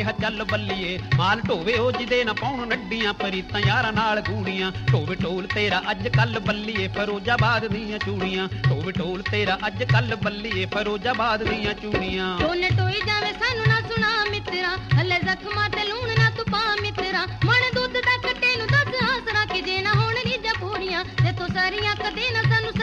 ਕਿਹਾ ਚੱਲ ਬੱਲੀਏ ਮਾਲ ਢੋਵੇ ਉਹ ਜਿਹਦੇ ਨਾ ਪਾਉਣ ਨੱਡੀਆਂ ਪਰੀਤਾਂ ਯਾਰਾਂ ਨਾਲ ਗੂੜੀਆਂ ਢੋਵੇ ਢੋਲ ਤੇਰਾ ਅੱਜ ਕੱਲ ਬੱਲੀਏ ਫਿਰੋਜ਼ਾਬਾਦ ਦੀਆਂ ਚੂੜੀਆਂ ਢੋਵੇ ਢੋਲ ਤੇਰਾ ਅੱਜ ਕੱਲ ਬੱਲੀਏ ਫਿਰੋਜ਼ਾਬਾਦ ਦੀਆਂ ਚੂੜੀਆਂ ਢੋਲ ਟੋਈ ਜਾਵੇ ਸਾਨੂੰ ਨਾ ਸੁਣਾ ਮਿੱਤਰਾ ਹਲੇ ਜ਼ਖਮਾਂ ਤੇ ਲੂਣ ਨਾ ਤੂੰ ਪਾ ਮਿੱਤਰਾ ਮਣ ਦੁੱਧ ਦਾ ਕੱਟੇ ਨੂੰ ਦੱਸ ਆਸਰਾ ਕਿ ਜੇ ਨਾ ਹੋਣ ਰੀਝਾਂ ਪੂਰੀਆਂ ਤੇ ਤੂੰ ਸਾਰੀਆਂ ਕਦੇ ਨਾ ਸਾਨੂੰ